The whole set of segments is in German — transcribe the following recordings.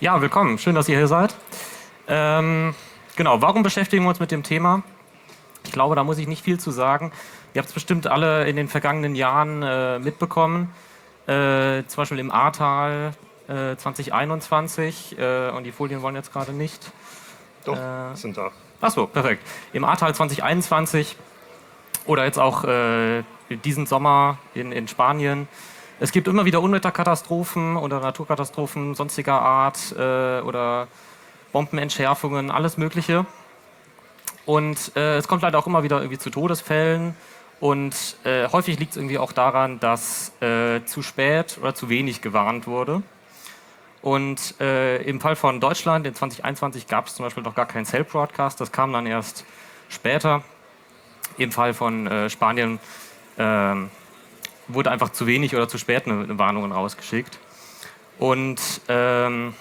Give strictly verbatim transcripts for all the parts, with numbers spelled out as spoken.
Ja, willkommen. Schön, dass ihr hier seid. Ähm, genau, warum beschäftigen wir uns mit dem Thema? Ich glaube, da muss ich nicht viel zu sagen. Ihr habt es bestimmt alle in den vergangenen Jahren äh, mitbekommen. Äh, zum Beispiel im Ahrtal äh, zwanzig einundzwanzig. Äh, und die Folien wollen jetzt gerade nicht. Doch, äh, sind da. Achso, perfekt. Im Ahrtal zwanzig einundzwanzig oder jetzt auch äh, diesen Sommer in, in Spanien. Es gibt immer wieder Unwetterkatastrophen oder Naturkatastrophen sonstiger Art äh, oder Bombenentschärfungen, alles Mögliche. Und äh, es kommt leider auch immer wieder irgendwie zu Todesfällen. Und äh, häufig liegt es irgendwie auch daran, dass äh, zu spät oder zu wenig gewarnt wurde. Und äh, im Fall von Deutschland in zwanzig einundzwanzig gab es zum Beispiel noch gar keinen Cell-Broadcast. Das kam dann erst später. Im Fall von äh, Spanien äh, wurde einfach zu wenig oder zu spät eine, eine Warnung rausgeschickt. Und ähm,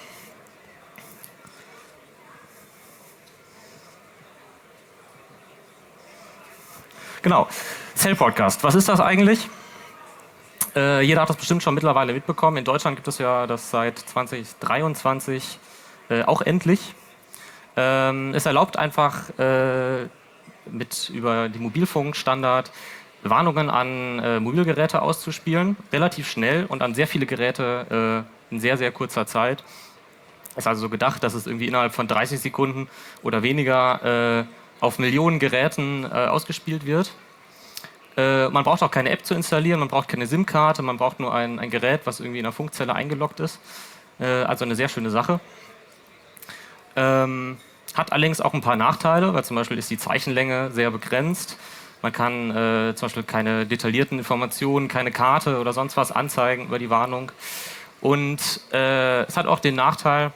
genau, Cell-Broadcast. Was ist das eigentlich? Äh, jeder hat das bestimmt schon mittlerweile mitbekommen. In Deutschland gibt es ja das seit zwanzig dreiundzwanzig äh, auch endlich. Ähm, es erlaubt einfach äh, mit über die Mobilfunkstandard Warnungen an äh, Mobilgeräte auszuspielen, relativ schnell und an sehr viele Geräte äh, in sehr, sehr kurzer Zeit. Ist also so gedacht, dass es irgendwie innerhalb von dreißig Sekunden oder weniger äh, auf Millionen Geräten äh, ausgespielt wird. Äh, man braucht auch keine App zu installieren, man braucht keine SIM-Karte, man braucht nur ein, ein Gerät, was irgendwie in einer Funkzelle eingeloggt ist. Äh, also eine sehr schöne Sache. Ähm, hat allerdings auch ein paar Nachteile, weil zum Beispiel ist die Zeichenlänge sehr begrenzt. Man kann äh, zum Beispiel keine detaillierten Informationen, keine Karte oder sonst was anzeigen über die Warnung. Und äh, es hat auch den Nachteil,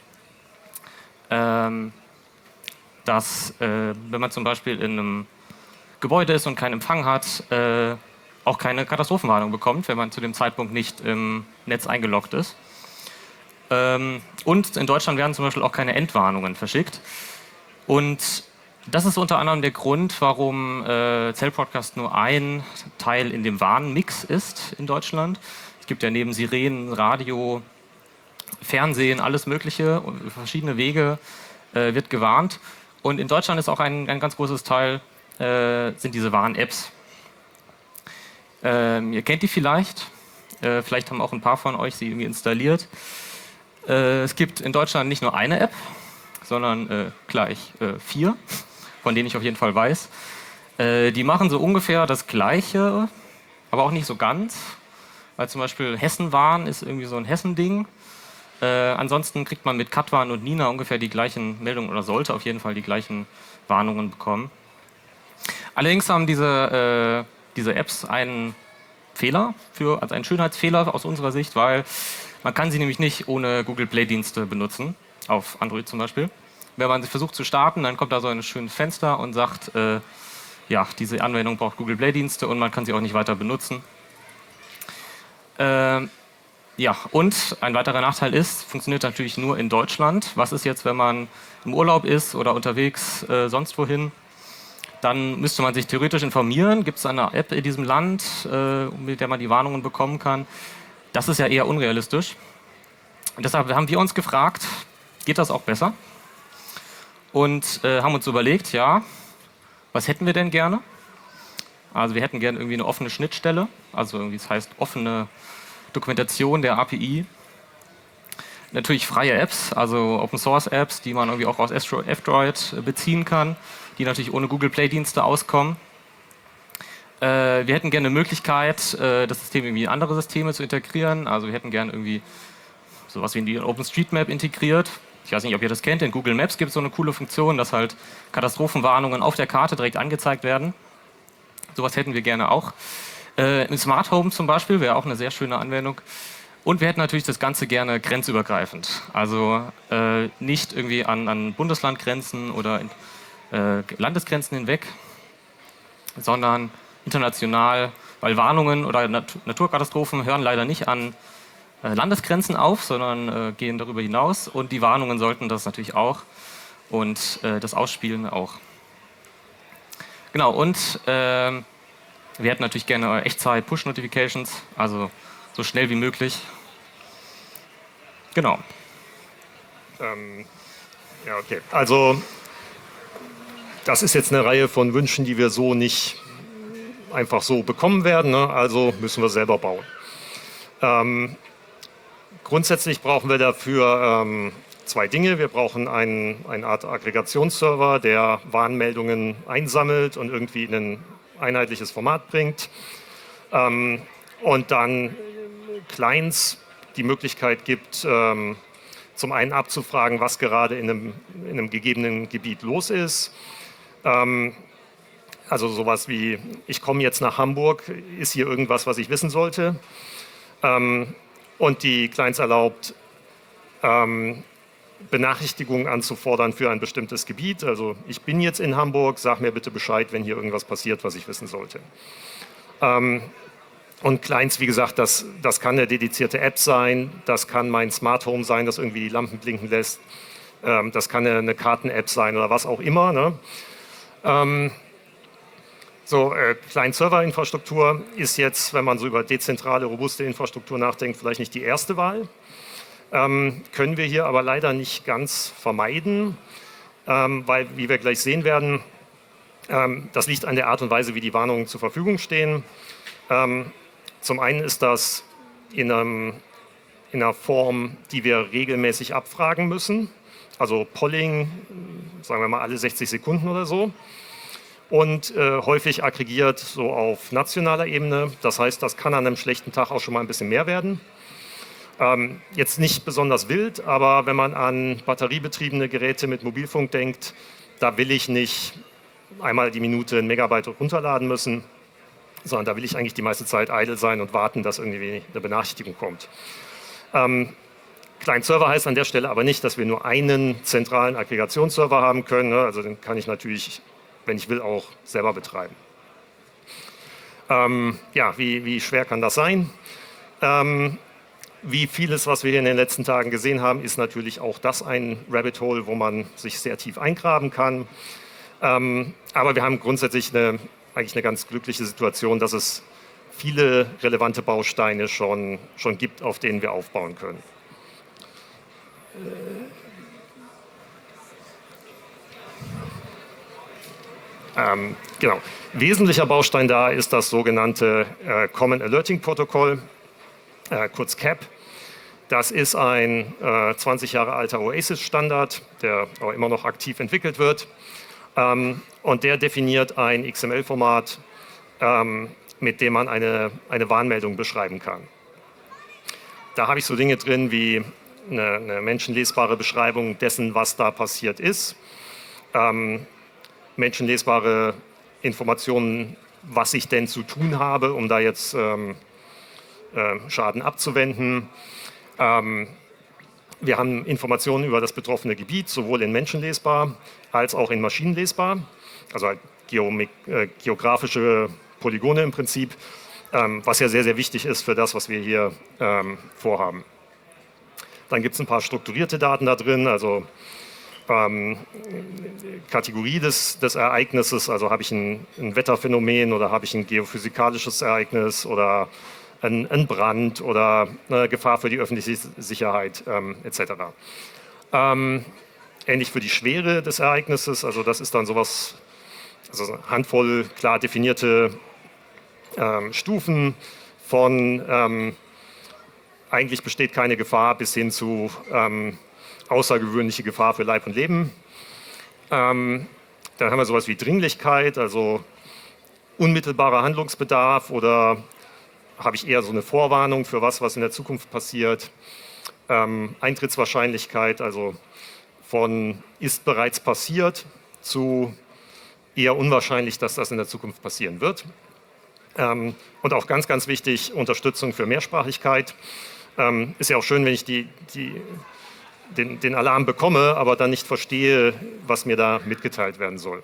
ähm, dass äh, wenn man zum Beispiel in einem Gebäude ist und keinen Empfang hat, äh, auch keine Katastrophenwarnung bekommt, wenn man zu dem Zeitpunkt nicht im Netz eingeloggt ist. Ähm, und in Deutschland werden zum Beispiel auch keine Endwarnungen verschickt. Und das ist unter anderem der Grund, warum äh, Cell-Broadcast nur ein Teil in dem Warnmix ist in Deutschland. Es gibt ja neben Sirenen, Radio, Fernsehen, alles Mögliche, und verschiedene Wege äh, wird gewarnt. Und in Deutschland ist auch ein, ein ganz großes Teil, äh, sind diese Warn-Apps. Ähm, ihr kennt die vielleicht, äh, vielleicht haben auch ein paar von euch sie irgendwie installiert. Äh, es gibt in Deutschland nicht nur eine App, sondern äh, gleich äh, vier, von denen ich auf jeden Fall weiß. Äh, die machen so ungefähr das Gleiche, aber auch nicht so ganz. Weil zum Beispiel Hessenwarn ist irgendwie so ein Hessending. Äh, ansonsten kriegt man mit Katwarn und Nina ungefähr die gleichen Meldungen oder sollte auf jeden Fall die gleichen Warnungen bekommen. Allerdings haben diese, äh, diese Apps einen Fehler, für, also einen Schönheitsfehler aus unserer Sicht, weil man kann sie nämlich nicht ohne Google Play-Dienste benutzen, auf Android zum Beispiel. Wenn man sie versucht zu starten, dann kommt da so ein schönes Fenster und sagt, äh, ja, diese Anwendung braucht Google Play-Dienste und man kann sie auch nicht weiter benutzen. Äh, ja, und ein weiterer Nachteil ist, funktioniert natürlich nur in Deutschland. Was ist jetzt, wenn man im Urlaub ist oder unterwegs äh, sonst wohin? Dann müsste man sich theoretisch informieren, gibt es eine App in diesem Land, äh, mit der man die Warnungen bekommen kann. Das ist ja eher unrealistisch. Und deshalb haben wir uns gefragt, geht das auch besser? Und äh, haben uns überlegt, ja, was hätten wir denn gerne? Also wir hätten gerne irgendwie eine offene Schnittstelle, also irgendwie das heißt offene Dokumentation der A P I. Natürlich freie Apps, also Open Source Apps, die man irgendwie auch aus F-Droid beziehen kann, die natürlich ohne Google Play Dienste auskommen. Äh, wir hätten gerne eine Möglichkeit, äh, das System irgendwie in andere Systeme zu integrieren. Also wir hätten gerne irgendwie sowas wie in die OpenStreetMap integriert. Ich weiß nicht, ob ihr das kennt. In Google Maps gibt es so eine coole Funktion, dass halt Katastrophenwarnungen auf der Karte direkt angezeigt werden. Sowas hätten wir gerne auch. Äh, Im Smart Home zum Beispiel wäre auch eine sehr schöne Anwendung. Und wir hätten natürlich das Ganze gerne grenzübergreifend. Also äh, nicht irgendwie an, an Bundeslandgrenzen oder in, äh, Landesgrenzen hinweg, sondern international, weil Warnungen oder Nat- Naturkatastrophen hören leider nicht an äh, Landesgrenzen auf, sondern äh, gehen darüber hinaus. Und die Warnungen sollten das natürlich auch und äh, das Ausspielen auch. Genau, und äh, wir hätten natürlich gerne Echtzeit-Push-Notifications, also so schnell wie möglich. Genau. Ähm, ja, okay. Also das ist jetzt eine Reihe von Wünschen, die wir so nicht einfach so bekommen werden. Ne? Also müssen wir selber bauen. Ähm, grundsätzlich brauchen wir dafür ähm, zwei Dinge. Wir brauchen einen, eine Art Aggregationsserver, der Warnmeldungen einsammelt und irgendwie in ein einheitliches Format bringt. Ähm, und dann Clients die Möglichkeit gibt, ähm, zum einen abzufragen, was gerade in einem, in einem gegebenen Gebiet los ist. Ähm, also sowas wie, ich komme jetzt nach Hamburg, ist hier irgendwas, was ich wissen sollte? Ähm, und die Clients erlaubt, ähm, Benachrichtigungen anzufordern für ein bestimmtes Gebiet. Also ich bin jetzt in Hamburg, sag mir bitte Bescheid, wenn hier irgendwas passiert, was ich wissen sollte. Ähm, Und Clients, wie gesagt, das, das kann eine dedizierte App sein, das kann mein Smart Home sein, das irgendwie die Lampen blinken lässt, ähm, das kann eine, eine Karten-App sein oder was auch immer. Ne? Ähm, so, äh, Client-Server-Infrastruktur ist jetzt, wenn man so über dezentrale, robuste Infrastruktur nachdenkt, vielleicht nicht die erste Wahl. Ähm, können wir hier aber leider nicht ganz vermeiden, ähm, weil, wie wir gleich sehen werden, ähm, das liegt an der Art und Weise, wie die Warnungen zur Verfügung stehen. Ähm, Zum einen ist das in, einem, in einer Form, die wir regelmäßig abfragen müssen, also Polling, sagen wir mal alle sechzig Sekunden oder so, und äh, häufig aggregiert so auf nationaler Ebene. Das heißt, das kann an einem schlechten Tag auch schon mal ein bisschen mehr werden. Ähm, jetzt nicht besonders wild, aber wenn man an batteriebetriebene Geräte mit Mobilfunk denkt, da will ich nicht einmal die Minute ein Megabyte runterladen müssen, sondern da will ich eigentlich die meiste Zeit idle sein und warten, dass irgendwie eine Benachrichtigung kommt. Ähm, Client-Server heißt an der Stelle aber nicht, dass wir nur einen zentralen Aggregationsserver haben können. Ne? Also den kann ich natürlich, wenn ich will, auch selber betreiben. Ähm, ja, wie, wie schwer kann das sein? Ähm, wie vieles, was wir hier in den letzten Tagen gesehen haben, ist natürlich auch das ein Rabbit Hole, wo man sich sehr tief eingraben kann. Ähm, aber wir haben grundsätzlich eine eigentlich eine ganz glückliche Situation, dass es viele relevante Bausteine schon, schon gibt, auf denen wir aufbauen können. Ähm, genau. Wesentlicher Baustein da ist das sogenannte äh, Common Alerting Protocol, äh, kurz C A P. Das ist ein äh, zwanzig Jahre alter OASIS-Standard, der aber immer noch aktiv entwickelt wird. Ähm, und der definiert ein X M L-Format, ähm, mit dem man eine, eine Warnmeldung beschreiben kann. Da habe ich so Dinge drin wie eine, eine menschenlesbare Beschreibung dessen, was da passiert ist, ähm, menschenlesbare Informationen, was ich denn zu tun habe, um da jetzt ähm, äh, Schaden abzuwenden. Ähm, Wir haben Informationen über das betroffene Gebiet, sowohl in menschenlesbar als auch in maschinenlesbar, also halt äh, geografische Polygone im Prinzip, ähm, was ja sehr, sehr wichtig ist für das, was wir hier ähm, vorhaben. Dann gibt es ein paar strukturierte Daten da drin, also ähm, Kategorie des, des Ereignisses, also habe ich ein, ein Wetterphänomen oder habe ich ein geophysikalisches Ereignis oder ein, ein Brand oder eine Gefahr für die öffentliche Sicherheit ähm, et cetera. Ähm, ähnlich für die Schwere des Ereignisses, also das ist dann sowas, also eine Handvoll klar definierte ähm, Stufen von ähm, eigentlich besteht keine Gefahr bis hin zu ähm, außergewöhnliche Gefahr für Leib und Leben. Ähm, dann haben wir sowas wie Dringlichkeit, also unmittelbarer Handlungsbedarf oder habe ich eher so eine Vorwarnung für was, was in der Zukunft passiert. Ähm, Eintrittswahrscheinlichkeit, also von ist bereits passiert zu eher unwahrscheinlich, dass das in der Zukunft passieren wird. Ähm, und auch ganz, ganz wichtig, Unterstützung für Mehrsprachigkeit. Ähm, ist ja auch schön, wenn ich die, die, den, den Alarm bekomme, aber dann nicht verstehe, was mir da mitgeteilt werden soll.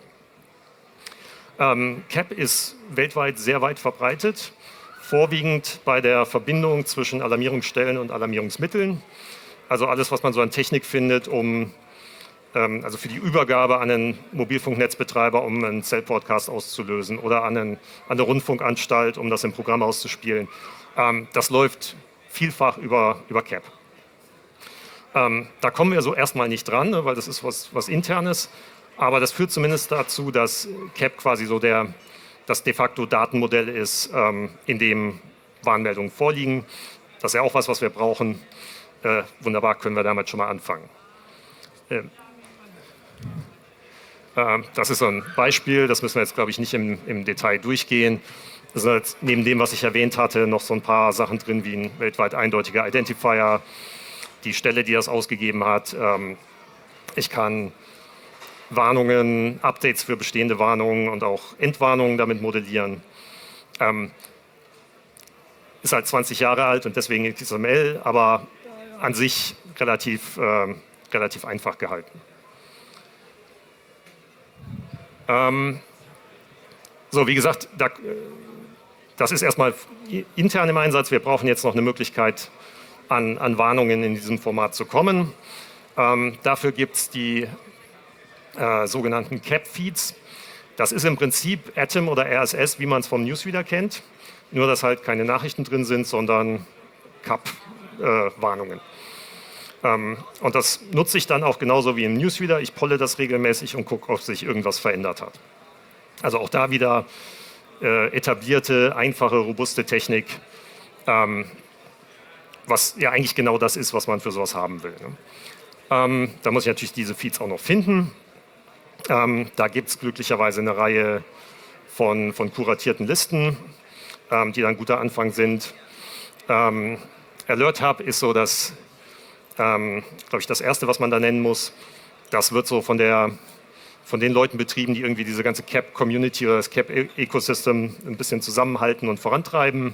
Ähm, C A P ist weltweit sehr weit verbreitet, vorwiegend bei der Verbindung zwischen Alarmierungsstellen und Alarmierungsmitteln. Also alles, was man so an Technik findet, um ähm, also für die Übergabe an einen Mobilfunknetzbetreiber, um einen Cell-Broadcast auszulösen oder an, einen, an eine Rundfunkanstalt, um das im Programm auszuspielen. Ähm, das läuft vielfach über, über C A P. Ähm, da kommen wir so erstmal nicht dran, ne, weil das ist was, was Internes. Aber das führt zumindest dazu, dass C A P quasi so der, das de facto Datenmodell ist, ähm, in dem Warnmeldungen vorliegen. Das ist ja auch was, was wir brauchen. Äh, wunderbar, können wir damit schon mal anfangen. Äh, äh, das ist so ein Beispiel, das müssen wir jetzt, glaube ich, nicht im, im Detail durchgehen. Da sind jetzt neben dem, was ich erwähnt hatte, noch so ein paar Sachen drin, wie ein weltweit eindeutiger Identifier, die Stelle, die das ausgegeben hat. Ähm, ich kann Warnungen, Updates für bestehende Warnungen und auch Entwarnungen damit modellieren. Ähm, ist halt zwanzig Jahre alt und deswegen X M L, aber an sich relativ, äh, relativ einfach gehalten. Ähm, so, wie gesagt, da, das ist erstmal intern im Einsatz. Wir brauchen jetzt noch eine Möglichkeit, an, an Warnungen in diesem Format zu kommen. Ähm, dafür gibt es die äh, sogenannten C A P-Feeds. Das ist im Prinzip Atom oder R S S, wie man es vom Newsreader kennt. Nur, dass halt keine Nachrichten drin sind, sondern C A P-Warnungen. Äh, ähm, und das nutze ich dann auch genauso wie im Newsreader. Ich polle das regelmäßig und gucke, ob sich irgendwas verändert hat. Also auch da wieder äh, etablierte, einfache, robuste Technik, ähm, was ja eigentlich genau das ist, was man für sowas haben will. Ne? Ähm, da muss ich natürlich diese Feeds auch noch finden. Ähm, da gibt es glücklicherweise eine Reihe von, von kuratierten Listen, ähm, die dann ein guter Anfang sind. Ähm, Alert Hub ist so das, ähm, glaube ich, das Erste, was man da nennen muss. Das wird so von, der, von den Leuten betrieben, die irgendwie diese ganze C A P-Community oder das C A P-Ecosystem ein bisschen zusammenhalten und vorantreiben.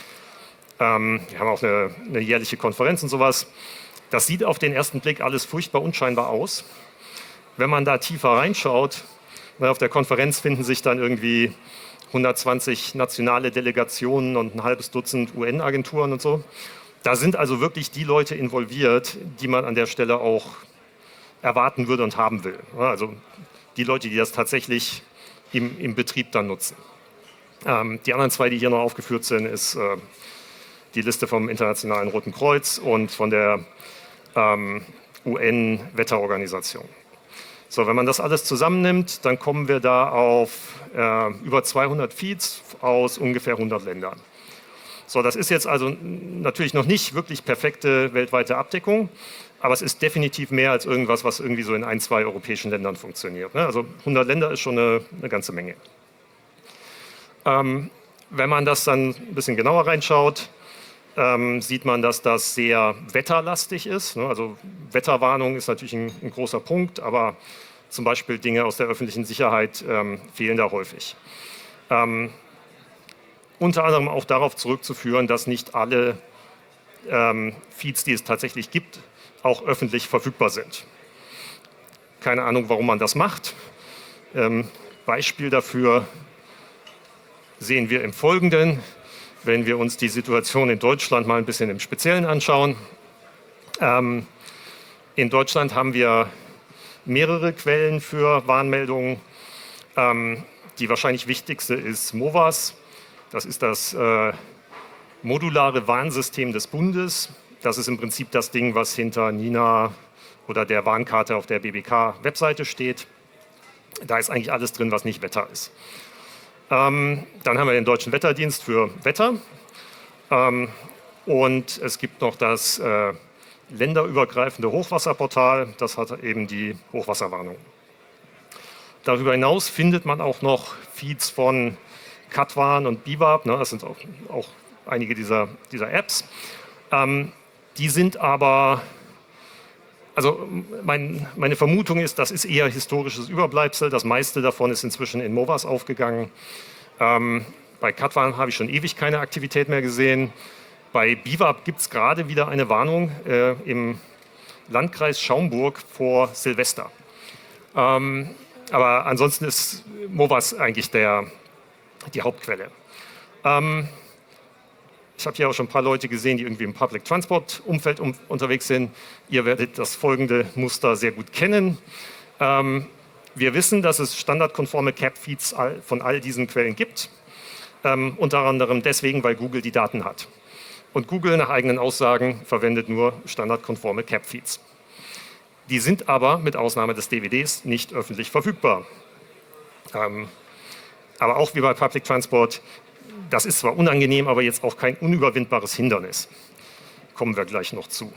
Ähm, wir haben auch eine, eine jährliche Konferenz und sowas. Das sieht auf den ersten Blick alles furchtbar unscheinbar aus. Wenn man da tiefer reinschaut, auf der Konferenz finden sich dann irgendwie hundertzwanzig nationale Delegationen und ein halbes Dutzend U N-Agenturen und so. Da sind also wirklich die Leute involviert, die man an der Stelle auch erwarten würde und haben will. Also die Leute, die das tatsächlich im, im Betrieb dann nutzen. Ähm, die anderen zwei, die hier noch aufgeführt sind, ist äh, die Liste vom Internationalen Roten Kreuz und von der ähm, U N-Wetterorganisation. So, wenn man das alles zusammennimmt, dann kommen wir da auf äh, über zweihundert Feeds aus ungefähr hundert Ländern. So, das ist jetzt also natürlich noch nicht wirklich perfekte weltweite Abdeckung, aber es ist definitiv mehr als irgendwas, was irgendwie so in ein, zwei europäischen Ländern funktioniert. Ne? Also hundert Länder ist schon eine, eine ganze Menge. Ähm, wenn man das dann ein bisschen genauer reinschaut, ähm, sieht man, dass das sehr wetterlastig ist. Ne? Also Wetterwarnung ist natürlich ein, ein großer Punkt, aber zum Beispiel Dinge aus der öffentlichen Sicherheit ähm, fehlen da häufig. Ähm, unter anderem auch darauf zurückzuführen, dass nicht alle ähm, Feeds, die es tatsächlich gibt, auch öffentlich verfügbar sind. Keine Ahnung, warum man das macht. Ähm, Beispiel dafür sehen wir im Folgenden, wenn wir uns die Situation in Deutschland mal ein bisschen im Speziellen anschauen. Ähm, in Deutschland haben wir mehrere Quellen für Warnmeldungen. Ähm, die wahrscheinlich wichtigste ist MOVAS. Das ist das äh, modulare Warnsystem des Bundes. Das ist im Prinzip das Ding, was hinter Nina oder der Warnkarte auf der B B K-Webseite steht. Da ist eigentlich alles drin, was nicht Wetter ist. Ähm, dann haben wir den Deutschen Wetterdienst für Wetter. Ähm, und es gibt noch das äh, länderübergreifende Hochwasserportal. Das hat eben die Hochwasserwarnung. Darüber hinaus findet man auch noch Feeds von Katwan und B W A P. Ne, das sind auch, auch einige dieser, dieser Apps. Ähm, die sind aber, also mein, meine Vermutung ist, das ist eher historisches Überbleibsel. Das meiste davon ist inzwischen in MOVAS aufgegangen. Ähm, bei Katwan habe ich schon ewig keine Aktivität mehr gesehen. Bei B W A P gibt es gerade wieder eine Warnung äh, im Landkreis Schaumburg vor Silvester. Ähm, aber ansonsten ist MOVAS eigentlich der, die Hauptquelle. Ähm, Ich habe hier auch schon ein paar Leute gesehen, die irgendwie im Public Transport Umfeld um, unterwegs sind. Ihr werdet das folgende Muster sehr gut kennen. Ähm, wir wissen, dass es standardkonforme C A P-Feeds all, von all diesen Quellen gibt. Ähm, unter anderem deswegen, weil Google die Daten hat. Und Google nach eigenen Aussagen verwendet nur standardkonforme C A P-Feeds. Die sind aber mit Ausnahme des D V Ds nicht öffentlich verfügbar. Ähm, aber auch wie bei Public Transport, das ist zwar unangenehm, aber jetzt auch kein unüberwindbares Hindernis. Kommen wir gleich noch zu.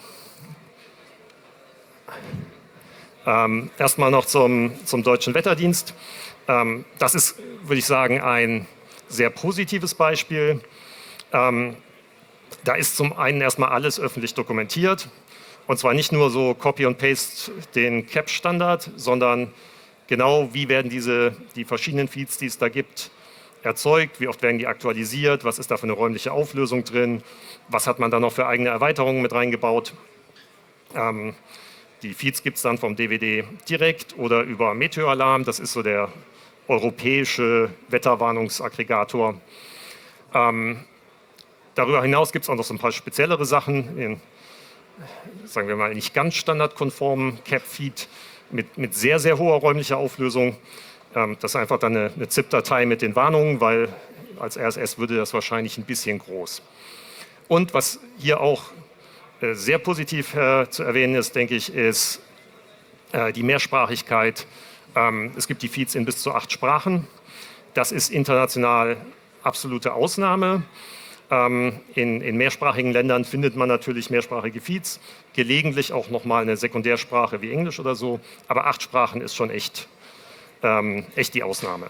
Ähm, erstmal noch zum, zum Deutschen Wetterdienst. Ähm, das ist, würde ich sagen, ein sehr positives Beispiel. Ähm, da ist zum einen erstmal alles öffentlich dokumentiert. Und zwar nicht nur so Copy und Paste den C A P-Standard, sondern genau, wie werden diese, die verschiedenen Feeds, die es da gibt, erzeugt, wie oft werden die aktualisiert, was ist da für eine räumliche Auflösung drin, was hat man da noch für eigene Erweiterungen mit reingebaut. Ähm, die Feeds gibt es dann vom D V D direkt oder über Meteoalarm, das ist so der europäische Wetterwarnungsaggregator. Ähm, darüber hinaus gibt es auch noch so ein paar speziellere Sachen, in, sagen wir mal, nicht ganz standardkonformen C A P-Feed mit, mit sehr, sehr hoher räumlicher Auflösung. Ähm, das ist einfach dann eine, eine ZIP-Datei mit den Warnungen, weil als R S S würde das wahrscheinlich ein bisschen groß. Und was hier auch äh, sehr positiv äh, zu erwähnen ist, denke ich, ist äh, die Mehrsprachigkeit. Ähm, es gibt die Feeds in bis zu acht Sprachen. Das ist international absolute Ausnahme. Ähm, in, in mehrsprachigen Ländern findet man natürlich mehrsprachige Feeds, gelegentlich auch nochmal eine Sekundärsprache wie Englisch oder so, aber acht Sprachen ist schon echt, ähm, echt die Ausnahme.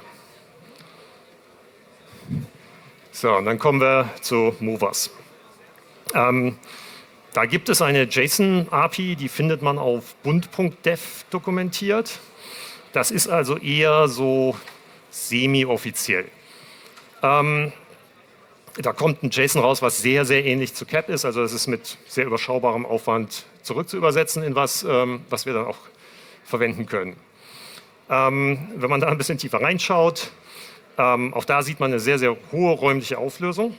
So, und dann kommen wir zu Movers. Ähm, da gibt es eine JSON-A P I, die findet man auf bund punkt dev dokumentiert. Das ist also eher so semi-offiziell. Ähm, da kommt ein JSON raus, was sehr, sehr ähnlich zu C A P ist. Also das ist mit sehr überschaubarem Aufwand zurückzuübersetzen in was, ähm, was wir dann auch verwenden können. Ähm, wenn man da ein bisschen tiefer reinschaut, ähm, auch da sieht man eine sehr, sehr hohe räumliche Auflösung.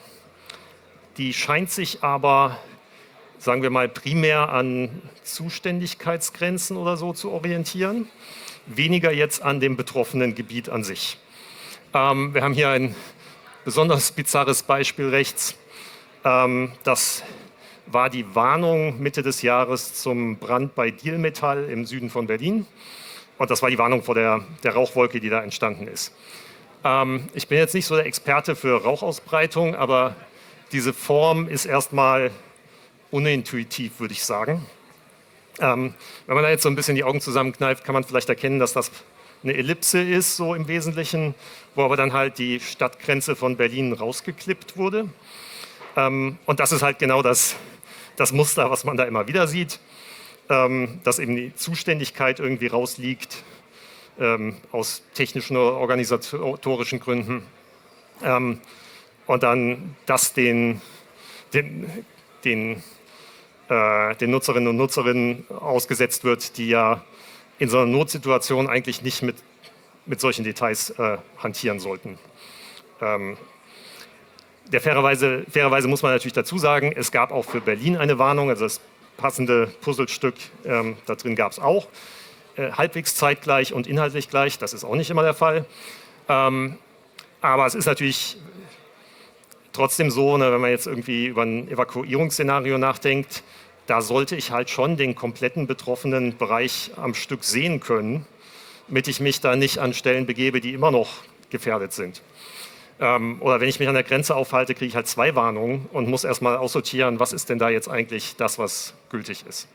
Die scheint sich aber, sagen wir mal, primär an Zuständigkeitsgrenzen oder so zu orientieren. Weniger jetzt an dem betroffenen Gebiet an sich. Ähm, wir haben hier ein besonders bizarres Beispiel rechts. Ähm, das war die Warnung Mitte des Jahres zum Brand bei Diehl-Metall im Süden von Berlin. Und das war die Warnung vor der, der Rauchwolke, die da entstanden ist. Ähm, ich bin jetzt nicht so der Experte für Rauchausbreitung, aber diese Form ist erstmal unintuitiv, würde ich sagen. Ähm, wenn man da jetzt so ein bisschen die Augen zusammenkneift, kann man vielleicht erkennen, dass das eine Ellipse ist, so im Wesentlichen, wo aber dann halt die Stadtgrenze von Berlin rausgeklippt wurde. Ähm, und das ist halt genau das, das Muster, was man da immer wieder sieht, ähm, dass eben die Zuständigkeit irgendwie rausliegt, ähm, aus technischen oder organisatorischen Gründen. Ähm, und dann das den, den, den den Nutzerinnen und Nutzerinnen ausgesetzt wird, die ja in so einer Notsituation eigentlich nicht mit, mit solchen Details äh, hantieren sollten. Ähm, der fairerweise, fairerweise muss man natürlich dazu sagen, es gab auch für Berlin eine Warnung, also das passende Puzzlestück, ähm, da drin gab es auch, äh, halbwegs zeitgleich und inhaltlich gleich, das ist auch nicht immer der Fall. Ähm, aber es ist natürlich trotzdem so, ne, wenn man jetzt irgendwie über ein Evakuierungsszenario nachdenkt, da sollte ich halt schon den kompletten betroffenen Bereich am Stück sehen können, damit ich mich da nicht an Stellen begebe, die immer noch gefährdet sind. Ähm, oder wenn ich mich an der Grenze aufhalte, kriege ich halt zwei Warnungen und muss erstmal aussortieren, was ist denn da jetzt eigentlich das, was gültig ist.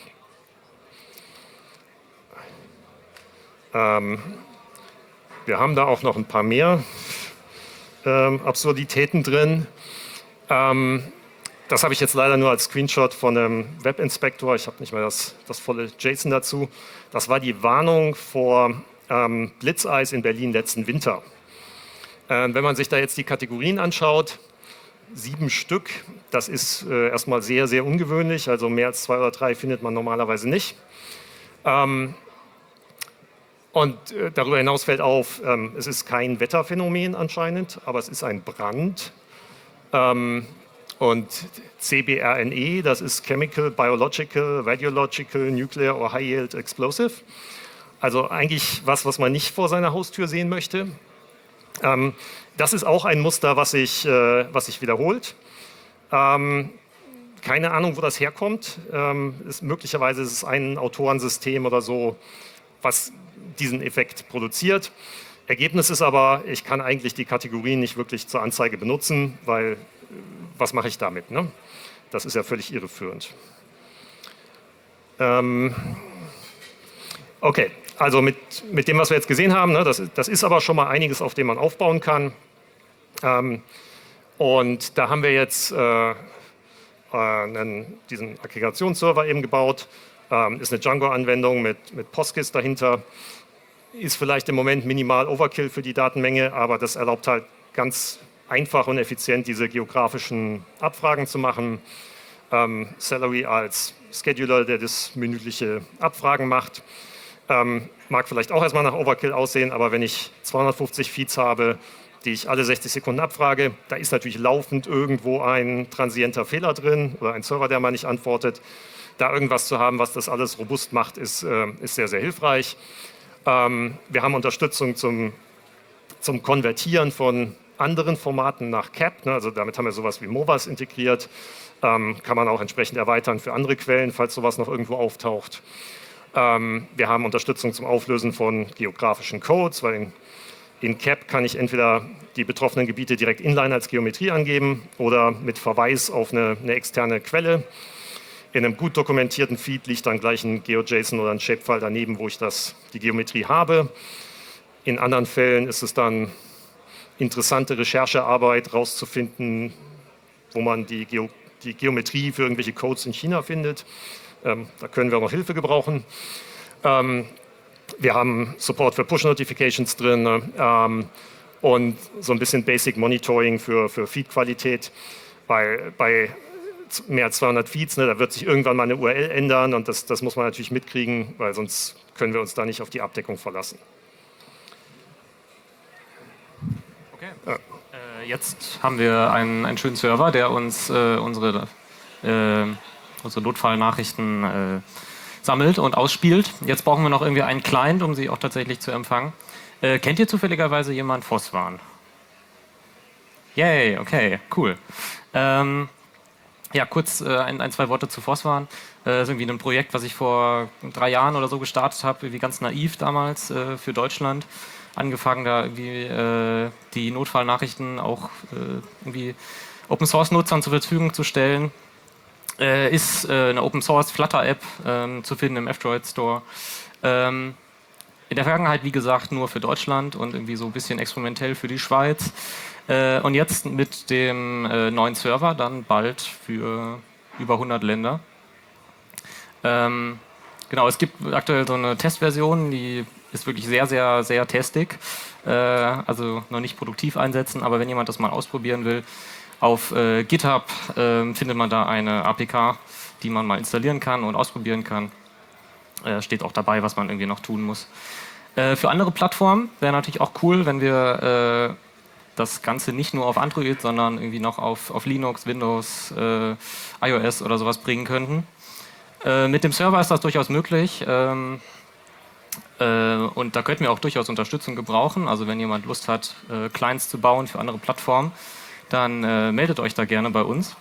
Ähm, wir haben da auch noch ein paar mehr Ähm, Absurditäten drin. Ähm, das habe ich jetzt leider nur als Screenshot von einem Webinspektor. Ich habe nicht mehr das, das volle JSON dazu. Das war die Warnung vor ähm, Blitzeis in Berlin letzten Winter. Ähm, wenn man sich da jetzt die Kategorien anschaut, sieben Stück, das ist äh, erstmal sehr, sehr ungewöhnlich. Also mehr als zwei oder drei findet man normalerweise nicht. Ähm, Und äh, darüber hinaus fällt auf, ähm, es ist kein Wetterphänomen anscheinend, aber es ist ein Brand. Ähm, und C B R N E, das ist Chemical, Biological, Radiological, Nuclear or High Yield Explosive. Also eigentlich was, was man nicht vor seiner Haustür sehen möchte. Ähm, das ist auch ein Muster, was sich, äh, was sich wiederholt. Ähm, keine Ahnung, wo das herkommt. Ähm, ist, möglicherweise ist es ein Autorensystem oder so, was diesen Effekt produziert. Ergebnis ist aber, ich kann eigentlich die Kategorien nicht wirklich zur Anzeige benutzen, weil was mache ich damit? Ne? Das ist ja völlig irreführend. Ähm, okay, also mit, mit dem, was wir jetzt gesehen haben, ne, das, das ist aber schon mal einiges, auf dem man aufbauen kann. Ähm, und da haben wir jetzt äh, einen, diesen Aggregationsserver eben gebaut. Ähm, ist eine Django-Anwendung mit, mit Postgres dahinter. Ist vielleicht im Moment minimal Overkill für die Datenmenge, aber das erlaubt halt ganz einfach und effizient diese geografischen Abfragen zu machen. Ähm, Celery als Scheduler, der das minütliche Abfragen macht. Ähm, mag vielleicht auch erstmal nach Overkill aussehen, aber wenn ich zweihundertfünfzig Feeds habe, die ich alle sechzig Sekunden abfrage, da ist natürlich laufend irgendwo ein transienter Fehler drin oder ein Server, der mal nicht antwortet. Da irgendwas zu haben, was das alles robust macht, ist, äh, ist sehr, sehr hilfreich. Ähm, wir haben Unterstützung zum, zum Konvertieren von anderen Formaten nach C A P. Ne? Also damit haben wir sowas wie MOVAS integriert. Ähm, kann man auch entsprechend erweitern für andere Quellen, falls sowas noch irgendwo auftaucht. Ähm, wir haben Unterstützung zum Auflösen von geografischen Codes, weil in, in C A P kann ich entweder die betroffenen Gebiete direkt inline als Geometrie angeben oder mit Verweis auf eine, eine externe Quelle. In einem gut dokumentierten Feed liegt dann gleich ein GeoJSON oder ein Shapefile daneben, wo ich das, die Geometrie habe. In anderen Fällen ist es dann interessante Recherchearbeit, rauszufinden, wo man die, Geo, die Geometrie für irgendwelche Codes in China findet. Ähm, da können wir auch noch Hilfe gebrauchen. Ähm, wir haben Support für Push-Notifications drin ähm, und so ein bisschen Basic Monitoring für, für Feed-Qualität. Bei, bei mehr als zweihundert Feeds, ne, da wird sich irgendwann mal eine U R L ändern und das, das muss man natürlich mitkriegen, weil sonst können wir uns da nicht auf die Abdeckung verlassen. Okay. Ja. Äh, jetzt haben wir einen, einen schönen Server, der uns äh, unsere, äh, unsere Notfallnachrichten äh, sammelt und ausspielt. Jetzt brauchen wir noch irgendwie einen Client, um sie auch tatsächlich zu empfangen. Äh, kennt ihr zufälligerweise jemand Phoswan? Yay, okay, cool. Ähm, Ja, kurz äh, ein, ein, zwei Worte zu Phoswan. Äh, das ist irgendwie ein Projekt, was ich vor drei Jahren oder so gestartet habe, irgendwie ganz naiv damals äh, für Deutschland. Angefangen, da irgendwie äh, die Notfallnachrichten auch äh, irgendwie Open-Source-Nutzern zur Verfügung zu stellen. Äh, ist äh, eine Open-Source-Flutter-App ähm, zu finden im F-Droid Store. Ähm, in der Vergangenheit, wie gesagt, nur für Deutschland und irgendwie so ein bisschen experimentell für die Schweiz. Äh, und jetzt mit dem äh, neuen Server dann bald für über hundert Länder. Ähm, genau, es gibt aktuell so eine Testversion, die ist wirklich sehr, sehr, sehr testig. Äh, also noch nicht produktiv einsetzen, aber wenn jemand das mal ausprobieren will, auf äh, GitHub äh, findet man da eine A P K, die man mal installieren kann und ausprobieren kann. Äh, steht auch dabei, was man irgendwie noch tun muss. Äh, für andere Plattformen wäre natürlich auch cool, wenn wir äh, das Ganze nicht nur auf Android, sondern irgendwie noch auf, auf Linux, Windows, äh, iOS oder sowas bringen könnten. Äh, mit dem Server ist das durchaus möglich ähm, äh, und da könnten wir auch durchaus Unterstützung gebrauchen. Also wenn jemand Lust hat, äh, Clients zu bauen für andere Plattformen, dann äh, meldet euch da gerne bei uns.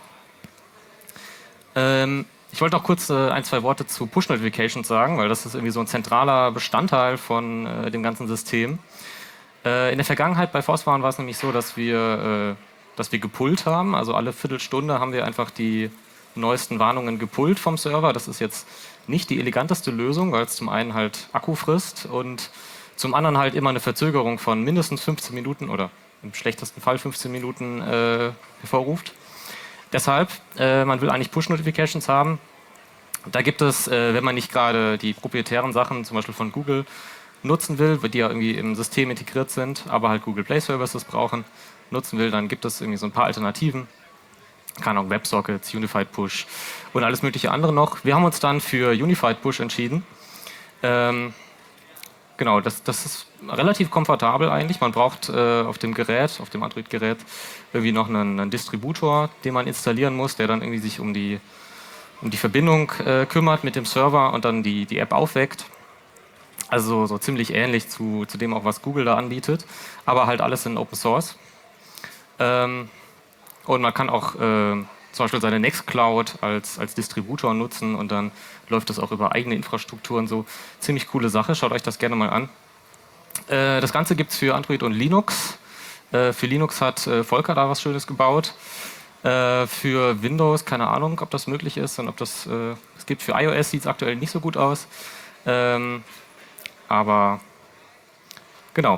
Ähm, ich wollte auch kurz äh, ein, zwei Worte zu Push-Notifications sagen, weil das ist irgendwie so ein zentraler Bestandteil von äh, dem ganzen System. In der Vergangenheit bei Phoswan war es nämlich so, dass wir, äh, dass wir gepullt haben. Also alle Viertelstunde haben wir einfach die neuesten Warnungen gepullt vom Server. Das ist jetzt nicht die eleganteste Lösung, weil es zum einen halt Akku frisst und zum anderen halt immer eine Verzögerung von mindestens fünfzehn Minuten oder im schlechtesten Fall fünfzehn Minuten äh, hervorruft. Deshalb, äh, man will eigentlich Push-Notifications haben. Da gibt es, äh, wenn man nicht gerade die proprietären Sachen, zum Beispiel von Google, nutzen will, die ja irgendwie im System integriert sind, aber halt Google Play Services brauchen, nutzen will, dann gibt es irgendwie so ein paar Alternativen. Keine Ahnung, WebSockets, Unified Push und alles mögliche andere noch. Wir haben uns dann für Unified Push entschieden. Ähm, genau, das, das ist relativ komfortabel eigentlich. Man braucht äh, auf dem Gerät, auf dem Android-Gerät, irgendwie noch einen, einen Distributor, den man installieren muss, der dann irgendwie sich um die, um die Verbindung äh, kümmert mit dem Server und dann die, die App aufweckt. Also so ziemlich ähnlich zu, zu dem auch, was Google da anbietet, aber halt alles in Open Source. Ähm, und man kann auch äh, zum Beispiel seine Nextcloud als, als Distributor nutzen und dann läuft das auch über eigene Infrastrukturen so. Ziemlich coole Sache, schaut euch das gerne mal an. Äh, das Ganze gibt es für Android und Linux. Äh, für Linux hat äh, Volker da was Schönes gebaut. Äh, für Windows, keine Ahnung, ob das möglich ist und ob das äh, es gibt. Für iOS sieht es aktuell nicht so gut aus. Ähm, aber genau.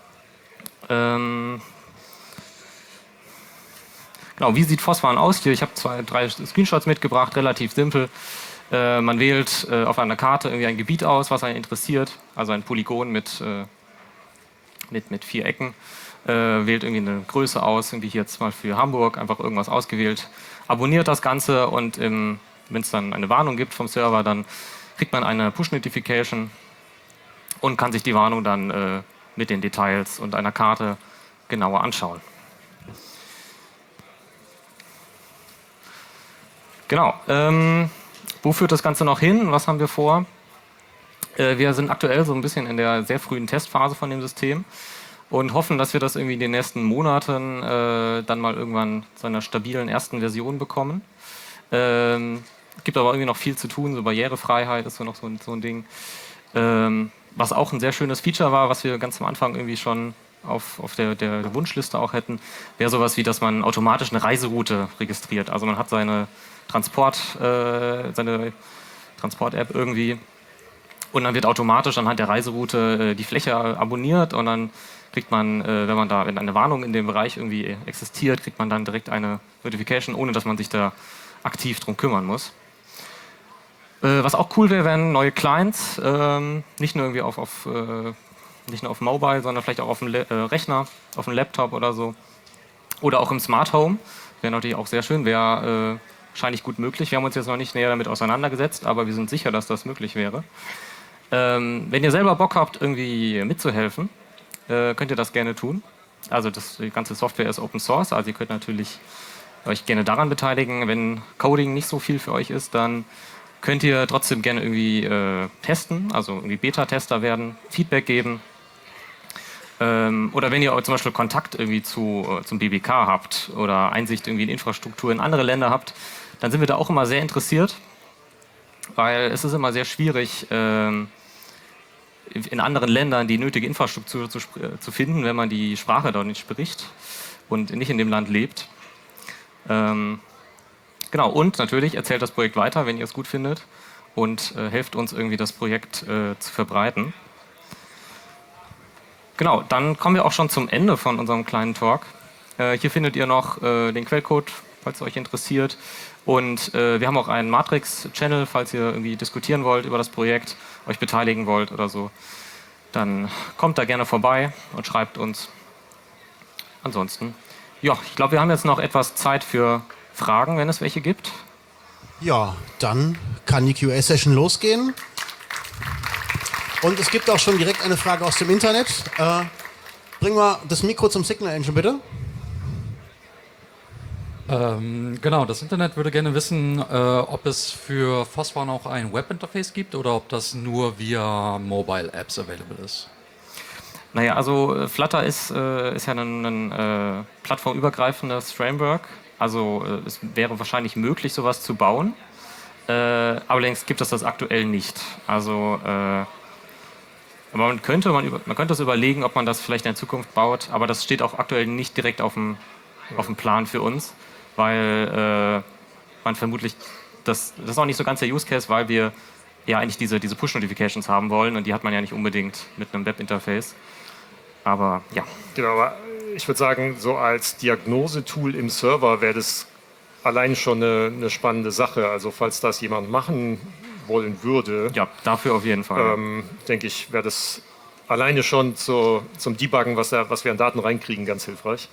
Ähm, Genau, wie sieht Phosphon aus? Hier, ich habe zwei, drei Screenshots mitgebracht, relativ simpel. Äh, man wählt äh, auf einer Karte irgendwie ein Gebiet aus, was einen interessiert, also ein Polygon mit, äh, mit, mit vier Ecken. Äh, wählt irgendwie eine Größe aus, irgendwie hier jetzt mal für Hamburg, einfach irgendwas ausgewählt. Abonniert das Ganze und wenn es dann eine Warnung gibt vom Server, dann kriegt man eine Push-Notification und kann sich die Warnung dann äh, mit den Details und einer Karte genauer anschauen. Genau. Ähm, wo führt das Ganze noch hin? Was haben wir vor? Äh, wir sind aktuell so ein bisschen in der sehr frühen Testphase von dem System und hoffen, dass wir das irgendwie in den nächsten Monaten äh, dann mal irgendwann zu einer stabilen ersten Version bekommen. Ähm, gibt aber irgendwie noch viel zu tun, so Barrierefreiheit ist so noch so ein, so ein Ding. Ähm, was auch ein sehr schönes Feature war, was wir ganz am Anfang irgendwie schon auf, auf der, der Wunschliste auch hätten, wäre sowas wie, dass man automatisch eine Reiseroute registriert. Also man hat seine Transport, äh, seine Transport-App irgendwie und dann wird automatisch anhand der Reiseroute äh, die Fläche abonniert und dann kriegt man, äh, wenn man da, wenn eine Warnung in dem Bereich irgendwie existiert, kriegt man dann direkt eine Notification, ohne dass man sich da aktiv drum kümmern muss. Äh, was auch cool wäre, wären neue Clients, ähm, nicht nur irgendwie auf, auf äh, nicht nur auf Mobile, sondern vielleicht auch auf dem Le äh, Rechner, auf dem Laptop oder so. Oder auch im Smart Home. Wäre natürlich auch sehr schön, wäre äh, wahrscheinlich gut möglich. Wir haben uns jetzt noch nicht näher damit auseinandergesetzt, aber wir sind sicher, dass das möglich wäre. Ähm, wenn ihr selber Bock habt, irgendwie mitzuhelfen, äh, könnt ihr das gerne tun. Also das, die ganze Software ist Open Source, also ihr könnt natürlich euch gerne daran beteiligen. Wenn Coding nicht so viel für euch ist, dann könnt ihr trotzdem gerne irgendwie äh, testen, also irgendwie Beta-Tester werden, Feedback geben. Ähm, oder wenn ihr zum Beispiel Kontakt irgendwie zu, äh, zum B B K habt oder Einsicht irgendwie in Infrastruktur in andere Länder habt, dann sind wir da auch immer sehr interessiert, weil es ist immer sehr schwierig, ähm, in anderen Ländern die nötige Infrastruktur zu, zu finden, wenn man die Sprache dort nicht spricht und nicht in dem Land lebt. Ähm, genau, und natürlich erzählt das Projekt weiter, wenn ihr es gut findet und äh, helft uns irgendwie das Projekt äh, zu verbreiten. Genau, dann kommen wir auch schon zum Ende von unserem kleinen Talk. Äh, hier findet ihr noch äh, den Quellcode, falls es euch interessiert. Und äh, wir haben auch einen Matrix-Channel, falls ihr irgendwie diskutieren wollt über das Projekt, euch beteiligen wollt oder so. Dann kommt da gerne vorbei und schreibt uns. Ansonsten, ja, ich glaube, wir haben jetzt noch etwas Zeit für Fragen, wenn es welche gibt. Ja, dann kann die Q A-Session losgehen. Und es gibt auch schon direkt eine Frage aus dem Internet. Äh, bring mal das Mikro zum Signal Engine, bitte. Ähm, genau, das Internet würde gerne wissen, äh, ob es für Phosphon auch ein Webinterface gibt oder ob das nur via Mobile Apps available ist. Naja, also Flutter ist, äh, ist ja ein, ein äh, plattformübergreifendes Framework. Also äh, es wäre wahrscheinlich möglich, sowas zu bauen. Äh, allerdings gibt es das aktuell nicht. Also äh, aber man könnte, man, über, man könnte das überlegen, ob man das vielleicht in der Zukunft baut, aber das steht auch aktuell nicht direkt auf dem, auf dem Plan für uns, weil äh, man vermutlich, das, das ist auch nicht so ganz der Use Case, weil wir ja eigentlich diese, diese Push-Notifications haben wollen und die hat man ja nicht unbedingt mit einem Web-Interface. Aber ja. Genau, aber ich würde sagen, so als Diagnosetool im Server wäre das allein schon eine, eine spannende Sache. Also falls das jemand machen wollen würde, Ja, dafür auf jeden Fall. ähm, denke ich, wäre das alleine schon zu, zum Debuggen, was, da, was wir an Daten reinkriegen, ganz hilfreich.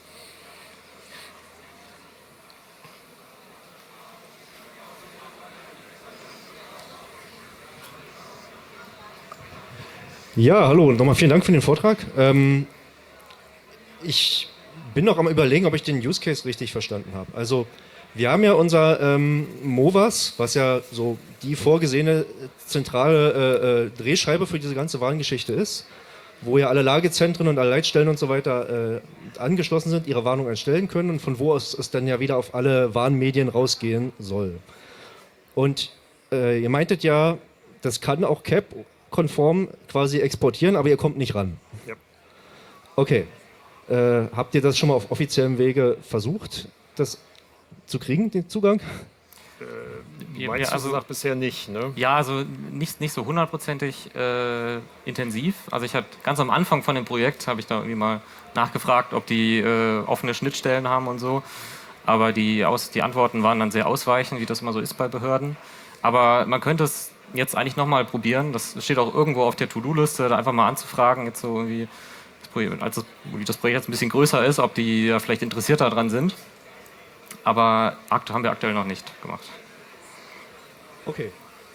Ja, hallo, nochmal vielen Dank für den Vortrag. Ähm, ich bin noch am Überlegen, ob ich den Use Case richtig verstanden habe. Also wir haben ja unser ähm, MOVAS, was ja so die vorgesehene zentrale äh, äh, Drehscheibe für diese ganze Warngeschichte ist, wo ja alle Lagezentren und alle Leitstellen und so weiter äh, angeschlossen sind, ihre Warnung erstellen können und von wo aus es dann ja wieder auf alle Warnmedien rausgehen soll. Und äh, ihr meintet ja, das kann auch C A P-konform quasi exportieren, aber ihr kommt nicht ran. Ja. Okay. Äh, habt ihr das schon mal auf offiziellem Wege versucht, das zu kriegen, den Zugang? Ja, Meinst ja, du, also- gesagt bisher nicht, ne? Ja, also nicht, nicht so hundertprozentig äh, intensiv. Also ich hatte ganz am Anfang von dem Projekt, habe ich da irgendwie mal nachgefragt, ob die äh, offene Schnittstellen haben und so. Aber die, Aus, die Antworten waren dann sehr ausweichend, wie das immer so ist bei Behörden. Aber man könnte es jetzt eigentlich nochmal probieren. Das steht auch irgendwo auf der To-Do-Liste, da einfach mal anzufragen, jetzt so irgendwie, das Projekt, als das, wie das Projekt jetzt ein bisschen größer ist, ob die da vielleicht interessierter dran sind. Aber akt- haben wir aktuell noch nicht gemacht. Okay.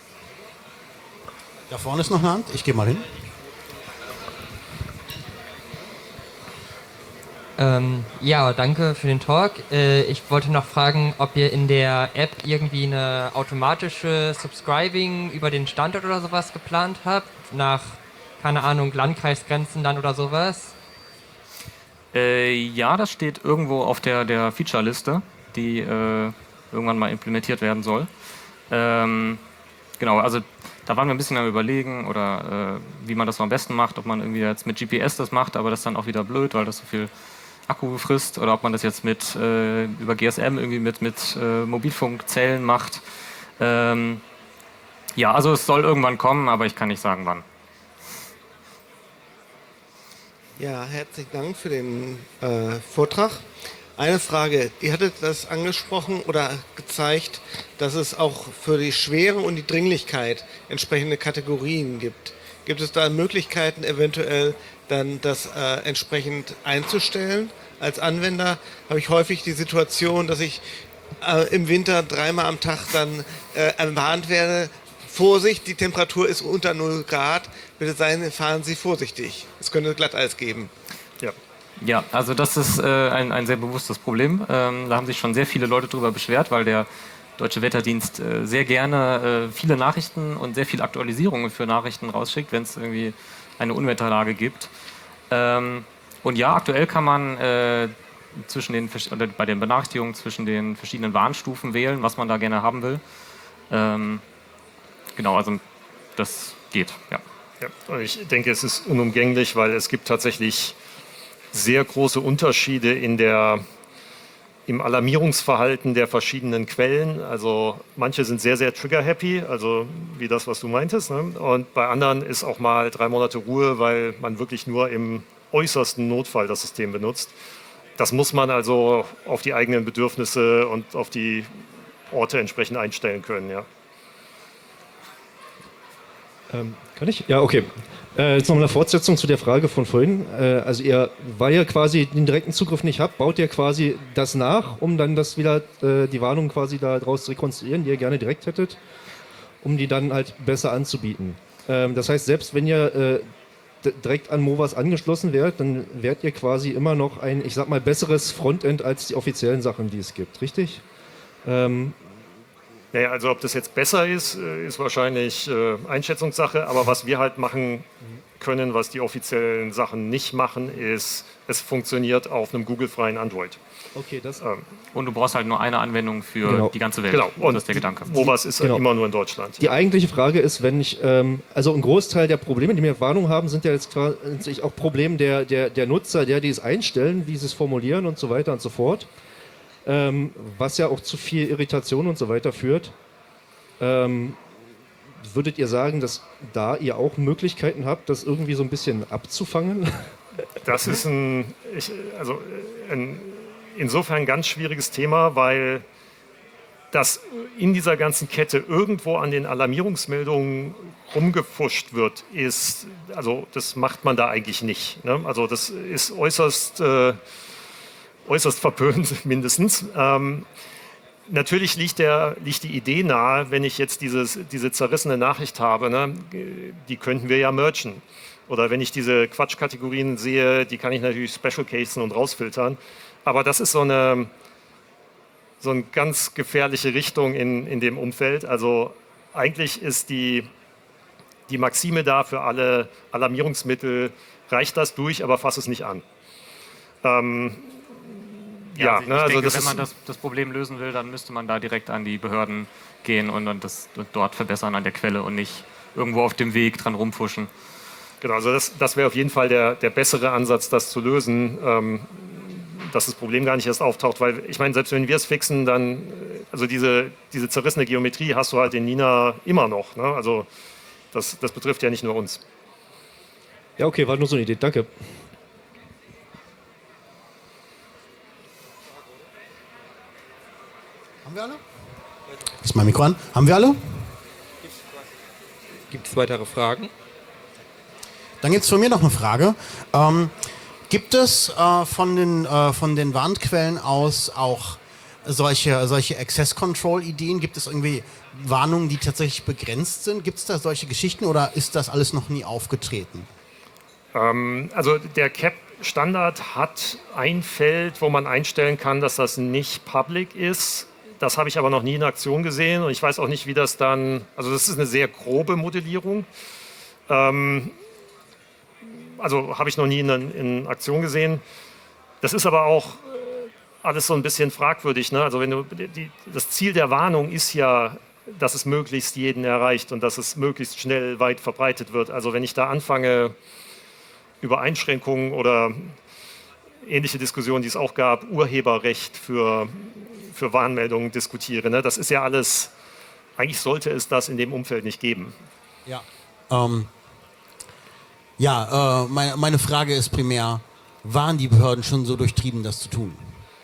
Da vorne ist noch eine Hand. Ich gehe mal hin. Ähm, ja, danke für den Talk. Äh, ich wollte noch fragen, ob ihr in der App irgendwie eine automatische Subscribing über den Standort oder sowas geplant habt, nach, keine Ahnung, Landkreisgrenzen dann oder sowas. Äh, ja, das steht irgendwo auf der, der Feature-Liste, die äh, irgendwann mal implementiert werden soll. Ähm, genau, also da waren wir ein bisschen am Überlegen, oder äh, wie man das so am besten macht, ob man irgendwie jetzt mit G P S das macht, aber das ist dann auch wieder blöd, weil das so viel Akku frisst, oder ob man das jetzt mit äh, über G S M irgendwie mit, mit äh, Mobilfunkzellen macht. Ähm, ja, also es soll irgendwann kommen, aber ich kann nicht sagen, wann. Ja, herzlichen Dank für den äh, Vortrag. Eine Frage, ihr hattet das angesprochen oder gezeigt, dass es auch für die Schwere und die Dringlichkeit entsprechende Kategorien gibt. Gibt es da Möglichkeiten, eventuell dann das äh, entsprechend einzustellen? Als Anwender habe ich häufig die Situation, dass ich äh, im Winter dreimal am Tag dann äh, ermahnt werde, Vorsicht, die Temperatur ist unter null Grad, bitte seien, fahren Sie vorsichtig. Es könnte Glatteis geben. Ja. Ja, also das ist äh, ein, ein sehr bewusstes Problem. Ähm, da haben sich schon sehr viele Leute darüber beschwert, weil der Deutsche Wetterdienst äh, sehr gerne äh, viele Nachrichten und sehr viele Aktualisierungen für Nachrichten rausschickt, wenn es irgendwie eine Unwetterlage gibt. Ähm, und ja, aktuell kann man äh, zwischen den, oder bei den Benachrichtigungen zwischen den verschiedenen Warnstufen wählen, was man da gerne haben will. Ähm, genau, also das geht, ja. Ja, und ich denke, es ist unumgänglich, weil es gibt tatsächlich sehr große Unterschiede in der, im Alarmierungsverhalten der verschiedenen Quellen. Also manche sind sehr, sehr trigger-happy, also wie das, was du meintest. Ne? Und bei anderen ist auch mal drei Monate Ruhe, weil man wirklich nur im äußersten Notfall das System benutzt. Das muss man also auf die eigenen Bedürfnisse und auf die Orte entsprechend einstellen können. Ja. Ähm, kann ich? Ja, okay. Äh, jetzt noch eine Fortsetzung zu der Frage von vorhin. Äh, also ihr, weil ihr quasi den direkten Zugriff nicht habt, baut ihr quasi das nach, um dann das wieder, äh, die Warnung quasi daraus zu rekonstruieren, die ihr gerne direkt hättet, um die dann halt besser anzubieten. Ähm, das heißt, selbst wenn ihr äh, d- direkt an Movas angeschlossen wärt, dann wärt ihr quasi immer noch ein, ich sag mal, besseres Frontend als die offiziellen Sachen, die es gibt, richtig? Ähm, Naja, also ob das jetzt besser ist, äh, ist wahrscheinlich äh, Einschätzungssache. Aber was wir halt machen können, was die offiziellen Sachen nicht machen, ist, es funktioniert auf einem Google-freien Android. okay, das... Ähm, Und du brauchst halt nur eine Anwendung für Genau. die ganze Welt. genau. Und das ist der Gedanke. Movas ist Genau. immer nur in Deutschland. Die eigentliche Frage ist, wenn ich, ähm, also ein Großteil der Probleme, die wir Warnung haben, sind ja jetzt quasi auch Probleme der, der, der Nutzer, der die es einstellen, wie sie es formulieren und so weiter und so fort, ähm, was ja auch zu viel Irritation und so weiter führt. Ähm, würdet ihr sagen, dass da ihr auch Möglichkeiten habt, das irgendwie so ein bisschen abzufangen? Das ist ein, ich, also ein insofern ein ganz schwieriges Thema, weil das in dieser ganzen Kette irgendwo an den Alarmierungsmeldungen rumgefuscht wird, ist, also das macht man da eigentlich nicht. Ne? Also das ist äußerst, äh, äußerst verpönt mindestens. Ähm, Natürlich liegt, der, liegt die Idee nahe, wenn ich jetzt dieses, diese zerrissene Nachricht habe, ne, die könnten wir ja mergen. Oder wenn ich diese Quatschkategorien sehe, die kann ich natürlich special casen und rausfiltern. Aber das ist so eine, so eine ganz gefährliche Richtung in, in dem Umfeld. Also eigentlich ist die, die Maxime da für alle Alarmierungsmittel reicht das durch, aber fass es nicht an. Ähm, Ja, ja, also ich ne, also denke, das wenn ist, man das, das Problem lösen will, dann müsste man da direkt an die Behörden gehen und, und das und dort verbessern an der Quelle und nicht irgendwo auf dem Weg dran rumfuschen. genau, also das, das wäre auf jeden Fall der, der bessere Ansatz, das zu lösen, ähm, dass das Problem gar nicht erst auftaucht, weil ich meine, selbst wenn wir es fixen, dann, äh, also diese, diese zerrissene Geometrie hast du halt in Nina immer noch, ne? Also das, das betrifft ja nicht nur uns. Ja, okay, war nur so eine Idee. Danke. Haben wir alle? Ist mein Mikro an? Haben wir alle? Gibt es weitere Fragen? Dann gibt es von mir noch eine Frage. Ähm, gibt es äh, von, den, äh, von den Warnquellen aus auch solche, solche Access-Control-Ideen? Gibt es irgendwie Warnungen, die tatsächlich begrenzt sind? Gibt es da solche Geschichten oder ist das alles noch nie aufgetreten? Ähm, also der C A P-Standard hat ein Feld, wo man einstellen kann, dass das nicht public ist. Das habe ich aber noch nie in Aktion gesehen und ich weiß auch nicht, wie das dann, also das ist eine sehr grobe Modellierung. Ähm, also habe ich noch nie in, in Aktion gesehen. Das ist aber auch alles so ein bisschen fragwürdig, ne? Also wenn du, die, das Ziel der Warnung ist ja, dass es möglichst jeden erreicht und dass es möglichst schnell weit verbreitet wird. Also wenn ich da anfange, über Einschränkungen oder ähnliche Diskussionen, die es auch gab, Urheberrecht für, für Warnmeldungen diskutiere, ne? Das ist ja alles, eigentlich sollte es das in dem Umfeld nicht geben. Ja. Ähm, ja, äh, meine, meine Frage ist primär, waren die Behörden schon so durchtrieben, das zu tun?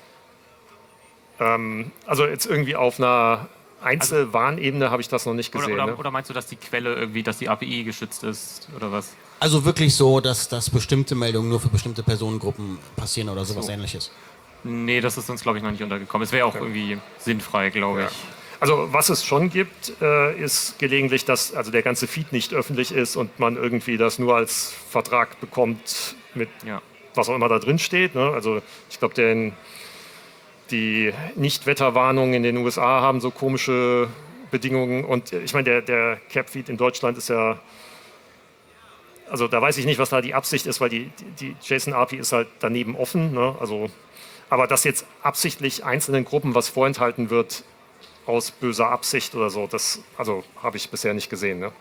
Ähm, also jetzt irgendwie auf einer Einzelwarnebene habe ich das noch nicht gesehen. Oder, oder, ne? oder meinst du, dass die Quelle irgendwie, dass die A P I geschützt ist oder was? Also wirklich so, dass, dass bestimmte Meldungen nur für bestimmte Personengruppen passieren oder sowas So. Ähnliches? Nee, das ist uns, glaube ich, noch nicht untergekommen. Es wäre auch irgendwie sinnfrei, glaube Ja. ich. Also was es schon gibt, äh, ist gelegentlich, dass also der ganze Feed nicht öffentlich ist und man irgendwie das nur als Vertrag bekommt mit Ja. was auch immer da drin steht. Ne? Also ich glaube, den die Nichtwetterwarnungen in den U S A haben so komische Bedingungen. Und ich meine, der, der C A P-Feed in Deutschland ist ja, also da weiß ich nicht, was da die Absicht ist, weil die, die, die JSON-A P I ist halt daneben offen. Ne? Also, aber dass jetzt absichtlich einzelnen Gruppen was vorenthalten wird aus böser Absicht oder so, das also habe ich bisher nicht gesehen. Ne?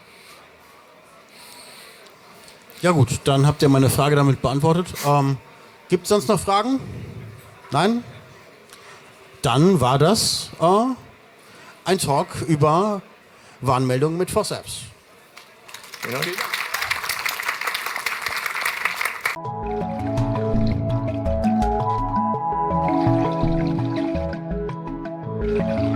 Ja gut, dann habt ihr meine Frage damit beantwortet. Ähm, Gibt es sonst noch Fragen? Nein? Dann war das äh, ein Talk über Warnmeldungen mit F O S Apps. Ja.